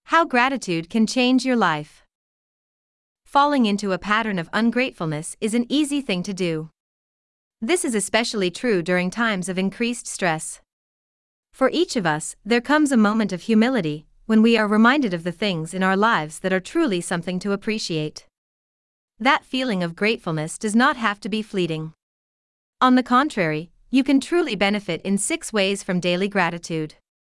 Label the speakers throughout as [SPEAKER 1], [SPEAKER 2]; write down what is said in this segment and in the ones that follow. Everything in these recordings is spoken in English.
[SPEAKER 1] How gratitude can change your life. Falling into a pattern of ungratefulness is an easy thing to do. This is especially true during times of increased stress. For each of us, there comes a moment of humility when we are reminded of the things in our lives that are truly something to appreciate. That feeling of gratefulness does not have to be fleeting. On the contrary, you can truly benefit in 6 ways from daily gratitude.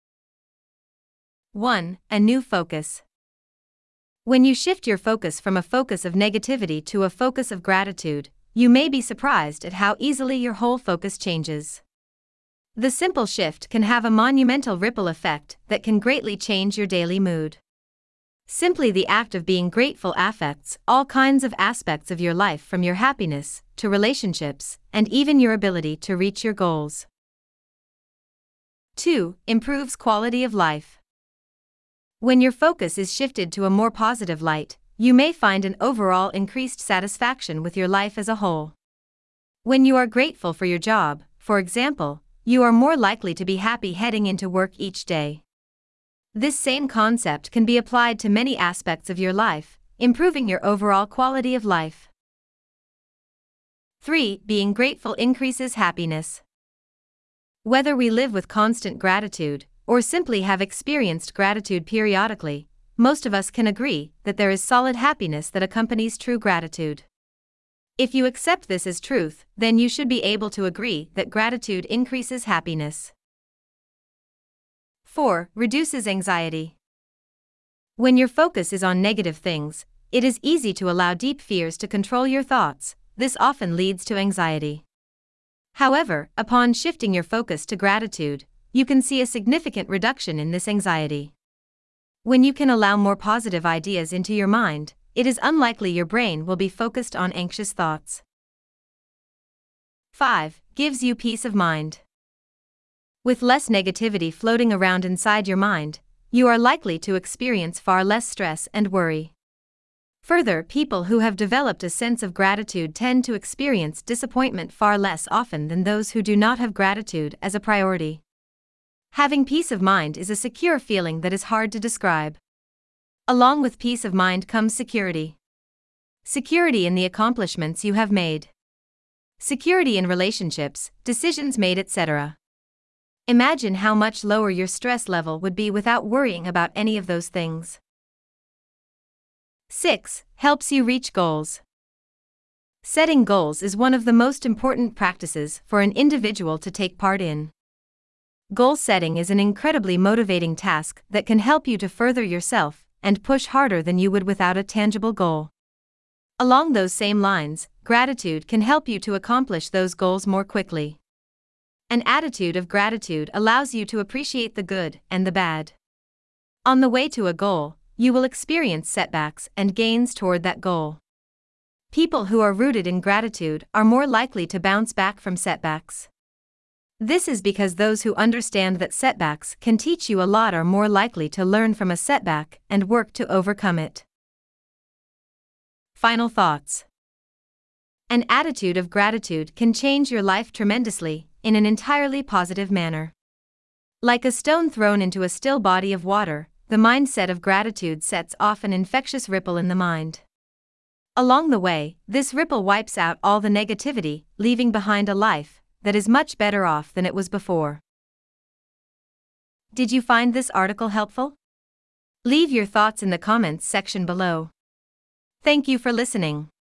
[SPEAKER 1] 1. A new focus. When you shift your focus from a focus of negativity to a focus of gratitude, you may be surprised at how easily your whole focus changes. The simple shift can have a monumental ripple effect that can greatly change your daily mood. Simply the act of being grateful affects all kinds of aspects of your life, from your happiness to relationships and even your ability to reach your goals. 2. Improves quality of life. When your focus is shifted to a more positive light, you may find an overall increased satisfaction with your life as a whole. When you are grateful for your job, for example, you are more likely to be happy heading into work each day. This same concept can be applied to many aspects of your life, improving your overall quality of life. 3. Being grateful increases happiness. Whether we live with constant gratitude or simply have experienced gratitude periodically, most of us can agree that there is solid happiness that accompanies true gratitude. If you accept this as truth, then you should be able to agree that gratitude increases happiness. 4. Reduces anxiety. When your focus is on negative things, it is easy to allow deep fears to control your thoughts. This often leads to anxiety. However, upon shifting your focus to gratitude, you can see a significant reduction in this anxiety. When you can allow more positive ideas into your mind, it is unlikely your brain will be focused on anxious thoughts. 5. Gives you peace of mind. With less negativity floating around inside your mind, you are likely to experience far less stress and worry. Further, people who have developed a sense of gratitude tend to experience disappointment far less often than those who do not have gratitude as a priority. Having peace of mind is a secure feeling that is hard to describe. Along with peace of mind comes security. Security in the accomplishments you have made. Security in relationships, decisions made, etc. Imagine how much lower your stress level would be without worrying about any of those things. 6. Helps you reach goals. Setting goals is one of the most important practices for an individual to take part in. Goal setting is an incredibly motivating task that can help you to further yourself and push harder than you would without a tangible goal. Along those same lines, gratitude can help you to accomplish those goals more quickly. An attitude of gratitude allows you to appreciate the good and the bad. On the way to a goal, you will experience setbacks and gains toward that goal. People who are rooted in gratitude are more likely to bounce back from setbacks. This is because those who understand that setbacks can teach you a lot are more likely to learn from a setback and work to overcome it. Final thoughts. An attitude of gratitude can change your life tremendously, in an entirely positive manner. Like a stone thrown into a still body of water, the mindset of gratitude sets off an infectious ripple in the mind. Along the way, this ripple wipes out all the negativity, leaving behind a life that is much better off than it was before. Did you find this article helpful? Leave your thoughts in the comments section below. Thank you for listening.